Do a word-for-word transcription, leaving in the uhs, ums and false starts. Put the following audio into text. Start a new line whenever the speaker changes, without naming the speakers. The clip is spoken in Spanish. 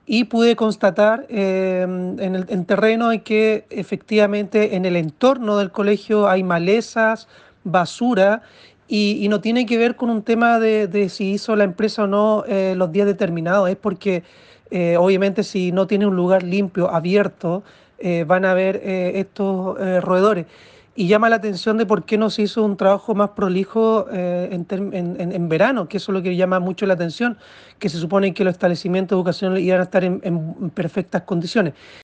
y pude constatar eh, en el en terreno en que efectivamente en el entorno del colegio hay malezas, basura, y, y no tiene que ver con un tema de, de si hizo la empresa o no eh, los días determinados, es porque eh, obviamente si no tiene un lugar limpio, abierto, eh, van a haber eh, estos eh, roedores. Y llama la atención de por qué no se hizo un trabajo más prolijo eh, en, term- en- en- en verano, que eso es lo que llama mucho la atención, que se supone que los establecimientos educacionales iban a estar en en perfectas condiciones.